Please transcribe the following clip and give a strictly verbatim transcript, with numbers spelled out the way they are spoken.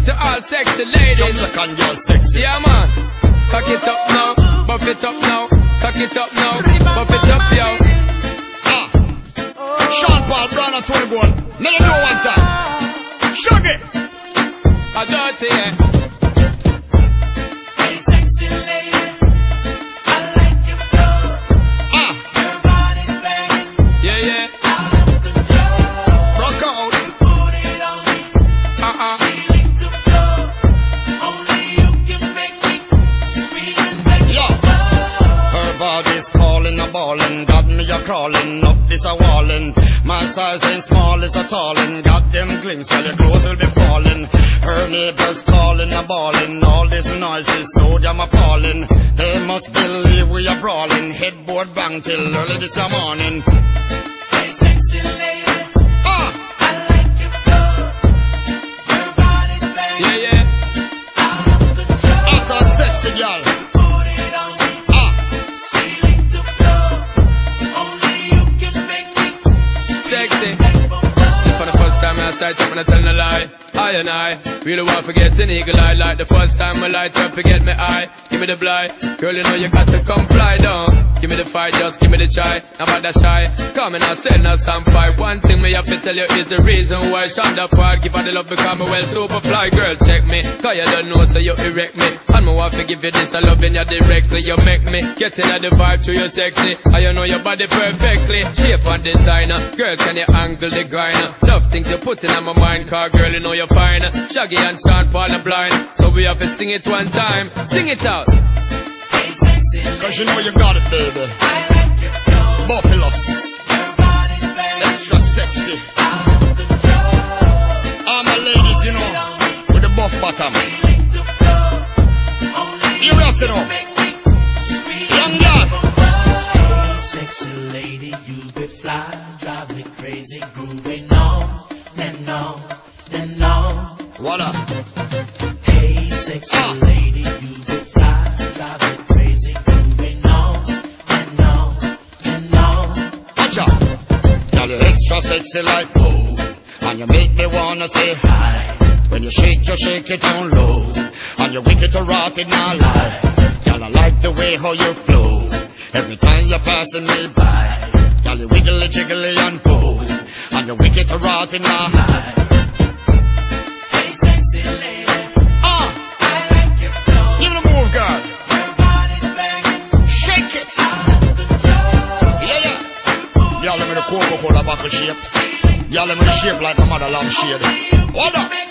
to all sexy ladies. Jamaican girl sexy. Yeah, man. Cock it up now, buff it up now. Cock it up now, buff it up, yo. Ah. Sean Paul, Brown and Tony Gold. Let them know one time. Shuggy. I dirty, yeah. Hey, sexy lady. I like your flow. Ah. Your body's banging. Yeah, yeah. Out of control. Rock out. You put it on me. Uh-uh. Ceiling to floor. Only you can make me scream and beg. Yo. Her body's calling a ballin', got me a crawling up this a wallin'. My size ain't small, it's a tallin'. Got them glimpse, while your clothes will be falling. Her neighbors calling a ballin'. All this noise is so damn appalling. They must believe we are brawling. Headboard bang till early this morning. Hey, sexy lady. Ah, I like your flow. Your body's banging. Yeah, yeah. Out of control. that's a sexy girl. Put it on me. Ah, Ceiling to floor. Only you can make me Sexy. For the first time I sight up and I tell no lie. I and I really want to forget an eagle eye. Like the first time I light up, forget me eye. Give me the blind. Girl, you know you got to comply down. Give me the fight, just give me the try. Now about that shy. Come and I send us some fight. One thing me have to tell you is the reason why Shonda Park give her the love because me well super fly. Girl, check me. Cause you don't know so you erect me. And me want to give you this, I love you directly. You make me get in the vibe to you sexy. And you know your body perfectly. Shape and designer. Girl, can you angle the grinder? Love things you put in my mind. Cause girl, you know you're fine. Shaggy and Sean Paul are blind. So we have to sing it one time. Sing it out. Hey, sexy lady. cause you know you got it, baby. I like your flow. Buffaloes, Your body's banging. extra sexy. Out of control. All my ladies, you know, with the buff bottom. Ceiling to floor. Only You rest it up. make me scream. Young girl. Hey, sexy lady, you be fly, drive me crazy, grooving on and on and on. Voila. Hey, sexy Ah. lady, you be fly, drive me crazy, grooving on and on and on. Watch out. Girl, you're extra sexy like oh. And you make me wanna say hi. When you shake, you shake it down low. And you wicked to rot in my life. Girl, I like the way how you flow. Every time you're passing me by. Girl, you wiggly, jiggly and pull. And you wicked to rot in my life. Hey, sexy lady, Ah, I like your flow. give it a move, girl. Your body's banging. Shake it. Out of control. Yeah, yeah. Y'all let me the Coca-Cola bottle shapes. Y'all let me the shape like a mother lamb shade. What up?